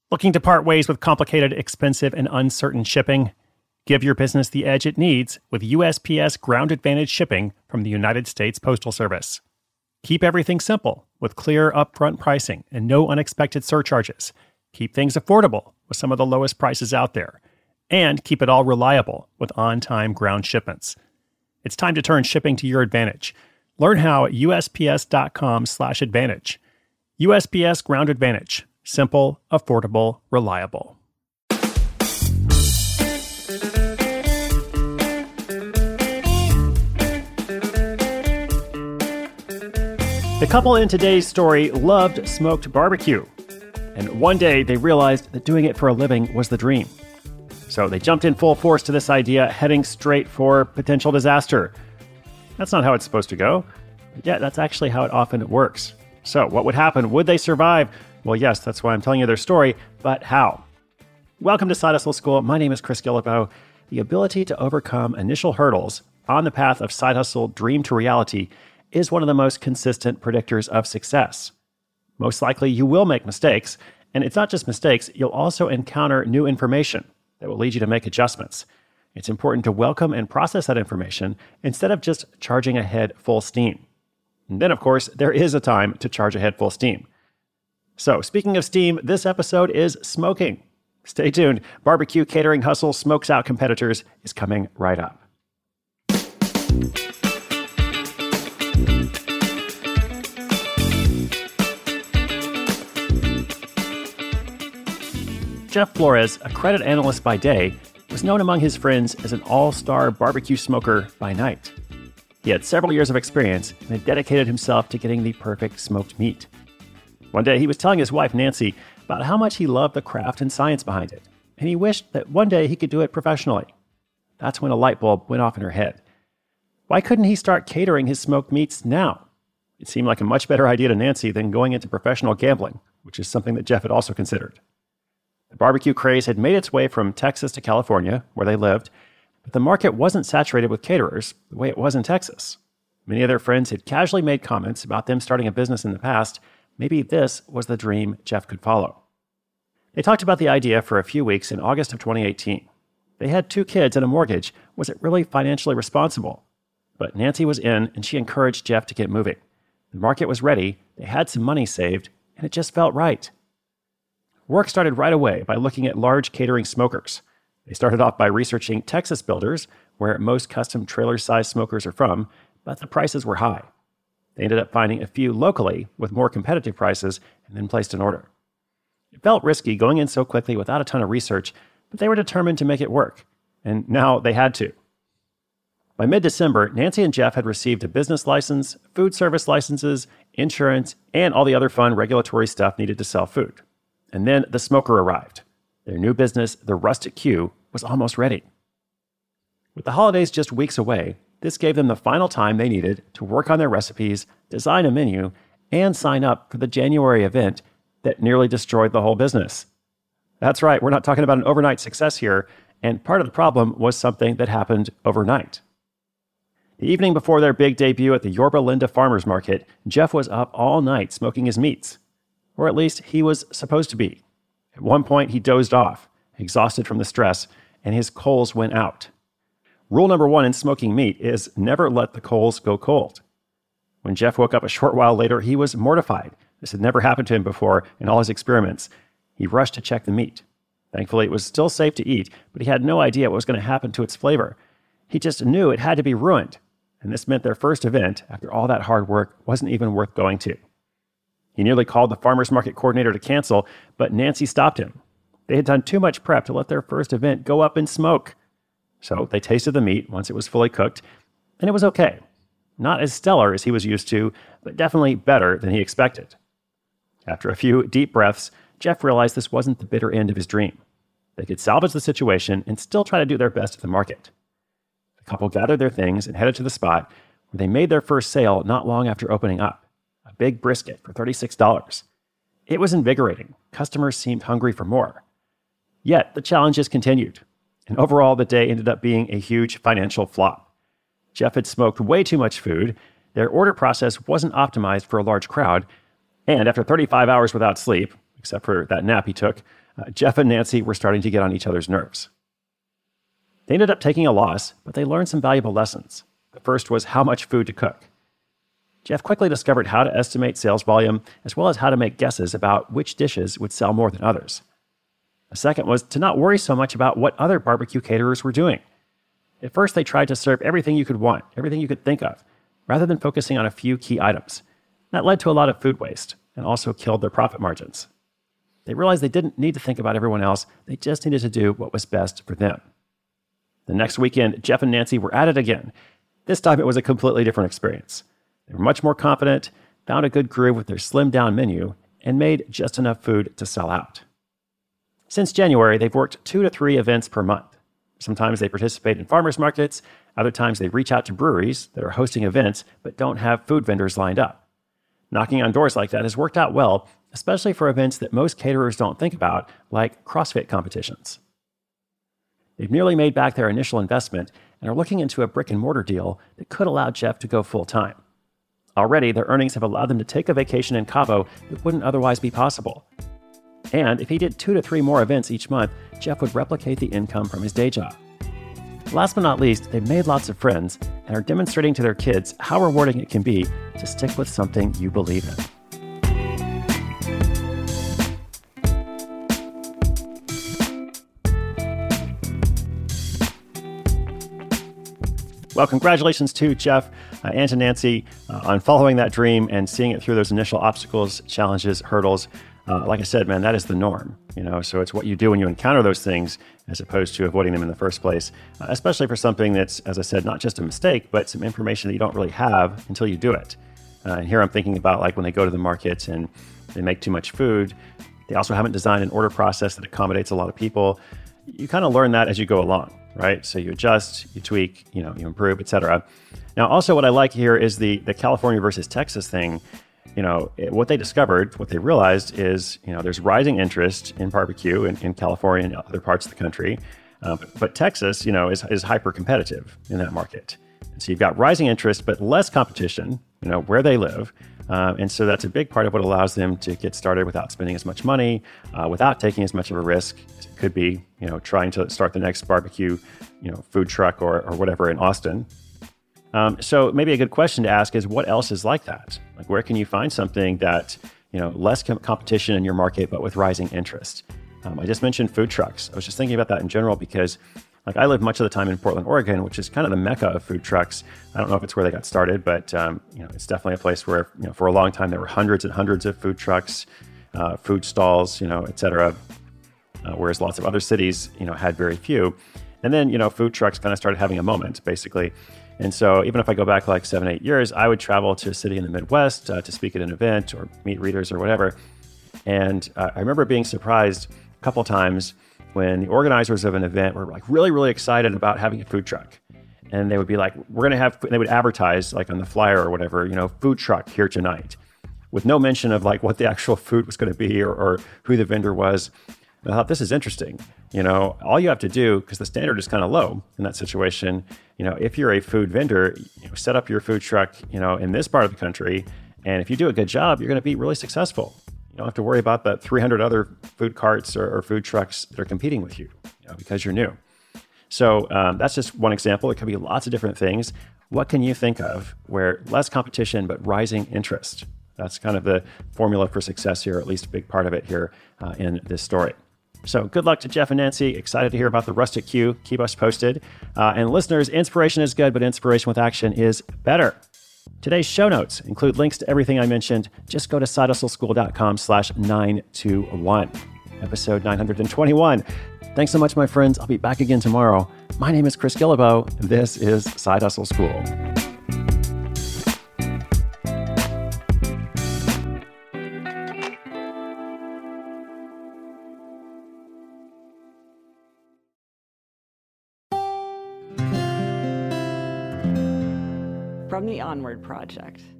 Looking to part ways with complicated, expensive, and uncertain shipping? Give your business the edge it needs with USPS Ground Advantage shipping from the United States Postal Service. Keep everything simple with clear upfront pricing and no unexpected surcharges. Keep things affordable with some of the lowest prices out there. And keep it all reliable with on-time ground shipments. It's time to turn shipping to your advantage. Learn how at USPS.com/advantage. USPS Ground Advantage. Simple, affordable, reliable. The couple in today's story loved smoked barbecue. And one day they realized that doing it for a living was the dream. So they jumped in full force to this idea, heading straight for potential disaster. That's not how it's supposed to go. But yeah, that's actually how it often works. So what would happen? Would they survive? Well, yes, that's why I'm telling you their story, but how? Welcome to Side Hustle School. My name is Chris Guillebeau. The ability to overcome initial hurdles on the path of side hustle dream to reality is one of the most consistent predictors of success. Most likely you will make mistakes, and it's not just mistakes, you'll also encounter new information that will lead you to make adjustments. It's important to welcome and process that information instead of just charging ahead full steam. And then, of course, there is a time to charge ahead full steam. So, speaking of steam, this episode is smoking. Stay tuned. Barbecue Catering Hustle Smokes Out Competitors is coming right up. Jeff Flores, a credit analyst by day, was known among his friends as an all-star barbecue smoker by night. He had several years of experience and had dedicated himself to getting the perfect smoked meat. One day, he was telling his wife, Nancy, about how much he loved the craft and science behind it, and he wished that one day he could do it professionally. That's when a light bulb went off in her head. Why couldn't he start catering his smoked meats now? It seemed like a much better idea to Nancy than going into professional gambling, which is something that Jeff had also considered. The barbecue craze had made its way from Texas to California, where they lived, but the market wasn't saturated with caterers the way it was in Texas. Many of their friends had casually made comments about them starting a business in the past. Maybe this was the dream Jeff could follow. They talked about the idea for a few weeks in August of 2018. They had 2 kids and a mortgage. Was it really financially responsible? But Nancy was in, and she encouraged Jeff to get moving. The market was ready, they had some money saved, and it just felt right. Work started right away by looking at large catering smokers. They started off by researching Texas builders, where most custom trailer-sized smokers are from, but the prices were high. They ended up finding a few locally with more competitive prices and then placed an order. It felt risky going in so quickly without a ton of research, but they were determined to make it work, and now they had to. By mid-December, Nancy and Jeff had received a business license, food service licenses, insurance, and all the other fun regulatory stuff needed to sell food. And then the smoker arrived. Their new business, the Rustic Q, was almost ready. With the holidays just weeks away, this gave them the final time they needed to work on their recipes, design a menu, and sign up for the January event that nearly destroyed the whole business. That's right, we're not talking about an overnight success here, and part of the problem was something that happened overnight. The evening before their big debut at the Yorba Linda Farmers Market, Jeff was up all night smoking his meats. Or at least he was supposed to be. At one point, he dozed off, exhausted from the stress, and his coals went out. Rule number 1 in smoking meat is never let the coals go cold. When Jeff woke up a short while later, he was mortified. This had never happened to him before in all his experiments. He rushed to check the meat. Thankfully, it was still safe to eat, but he had no idea what was going to happen to its flavor. He just knew it had to be ruined, and this meant their first event, after all that hard work, wasn't even worth going to. He nearly called the farmer's market coordinator to cancel, but Nancy stopped him. They had done too much prep to let their first event go up in smoke. So they tasted the meat once it was fully cooked, and it was okay. Not as stellar as he was used to, but definitely better than he expected. After a few deep breaths, Jeff realized this wasn't the bitter end of his dream. They could salvage the situation and still try to do their best at the market. The couple gathered their things and headed to the spot where they made their first sale not long after opening up, a big brisket for $36. It was invigorating. Customers seemed hungry for more. Yet, the challenges continued, and overall the day ended up being a huge financial flop. Jeff had smoked way too much food, their order process wasn't optimized for a large crowd, and after 35 hours without sleep, except for that nap he took, Jeff and Nancy were starting to get on each other's nerves. They ended up taking a loss, but they learned some valuable lessons. The first was how much food to cook. Jeff quickly discovered how to estimate sales volume, as well as how to make guesses about which dishes would sell more than others. The second was to not worry so much about what other barbecue caterers were doing. At first, they tried to serve everything you could want, everything you could think of, rather than focusing on a few key items. That led to a lot of food waste and also killed their profit margins. They realized they didn't need to think about everyone else, they just needed to do what was best for them. The next weekend, Jeff and Nancy were at it again. This time, it was a completely different experience. They were much more confident, found a good groove with their slimmed-down menu, and made just enough food to sell out. Since January, they've worked 2 to 3 events per month. Sometimes they participate in farmers markets. Other times they reach out to breweries that are hosting events but don't have food vendors lined up. Knocking on doors like that has worked out well, especially for events that most caterers don't think about, like CrossFit competitions. They've nearly made back their initial investment and are looking into a brick-and-mortar deal that could allow Jeff to go full-time. Already, their earnings have allowed them to take a vacation in Cabo that wouldn't otherwise be possible. And if he did 2 to 3 more events each month, Jeff would replicate the income from his day job. Last but not least, they've made lots of friends and are demonstrating to their kids how rewarding it can be to stick with something you believe in. Well, congratulations to Jeff and to Nancy on following that dream and seeing it through those initial obstacles, challenges, hurdles. Like I said, man, that is the norm, so it's what you do when you encounter those things as opposed to avoiding them in the first place, especially for something that's, as I said, not just a mistake, but some information that you don't really have until you do it. And here I'm thinking about like when they go to the market and they make too much food. They also haven't designed an order process that accommodates a lot of people. You kind of learn that as you go along, right? So you adjust, you tweak, you improve, etc. Now, also what I like here is the California versus Texas thing. What they discovered, what they realized is, there's rising interest in barbecue in California and other parts of the country. But Texas, is hyper competitive in that market. And so you've got rising interest, but less competition, where they live. And so that's a big part of what allows them to get started without spending as much money, without taking as much of a risk as it could be, trying to start the next barbecue, food truck or whatever in Austin. So maybe a good question to ask is what else is like that? Like where can you find something that, less competition in your market, but with rising interest? I just mentioned food trucks. I was just thinking about that in general because I live much of the time in Portland, Oregon, which is kind of the mecca of food trucks. I don't know if it's where they got started, but, it's definitely a place where, for a long time, there were hundreds and hundreds of food trucks, food stalls, et cetera. Whereas lots of other cities, had very few. And then, food trucks kind of started having a moment, basically. And so even if I go back like 7-8 years, I would travel to a city in the Midwest to speak at an event or meet readers or whatever. And I remember being surprised a couple times when the organizers of an event were like really, really excited about having a food truck. And they would be like, they would advertise like on the flyer or whatever, food truck here tonight, with no mention of like what the actual food was going to be or who the vendor was. And I thought, this is interesting. All you have to do, because the standard is kind of low in that situation, if you're a food vendor, set up your food truck, in this part of the country. And if you do a good job, you're going to be really successful. You don't have to worry about the 300 other food carts or food trucks that are competing with you, because you're new. So that's just one example. It could be lots of different things. What can you think of where less competition, but rising interest? That's kind of the formula for success here, or at least a big part of it here in this story. So good luck to Jeff and Nancy. Excited to hear about the Rustic Q. Keep us posted. And listeners, inspiration is good, but inspiration with action is better. Today's show notes include links to everything I mentioned. Just go to sidehustleschool.com/921. Episode 921. Thanks so much, my friends. I'll be back again tomorrow. My name is Chris Guillebeau. This is Side Hustle School. From the Onward Project.